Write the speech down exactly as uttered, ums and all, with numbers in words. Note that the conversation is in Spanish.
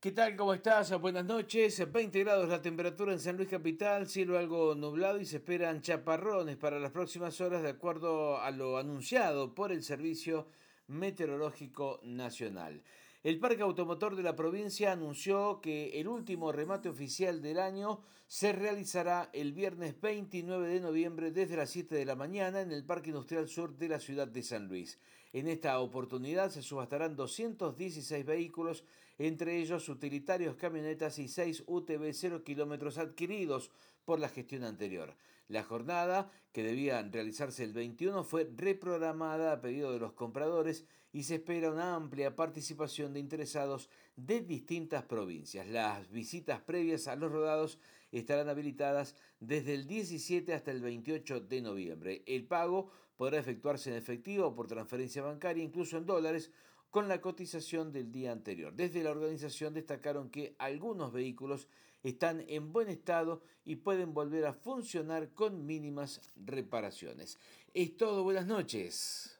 ¿Qué tal? ¿Cómo estás? Buenas noches. veinte grados la temperatura en San Luis Capital, cielo algo nublado y se esperan chaparrones para las próximas horas de acuerdo a lo anunciado por el Servicio Meteorológico Nacional. El Parque Automotor de la provincia anunció que el último remate oficial del año se realizará el viernes veintinueve de noviembre desde las siete de la mañana en el Parque Industrial Sur de la ciudad de San Luis. En esta oportunidad se subastarán doscientos dieciséis vehículos, entre ellos utilitarios, camionetas y seis U T V cero kilómetros adquiridos por la gestión anterior. La jornada, que debía realizarse el veintiuno, fue reprogramada a pedido de los compradores y se espera una amplia participación de interesados de distintas provincias. Las visitas previas a los rodados estarán habilitadas desde el diecisiete hasta el veintiocho de noviembre. El pago podrá efectuarse en efectivo o por transferencia bancaria, incluso en dólares, con la cotización del día anterior. Desde la organización destacaron que algunos vehículos están en buen estado y pueden volver a funcionar con mínimas reparaciones. Es todo, buenas noches.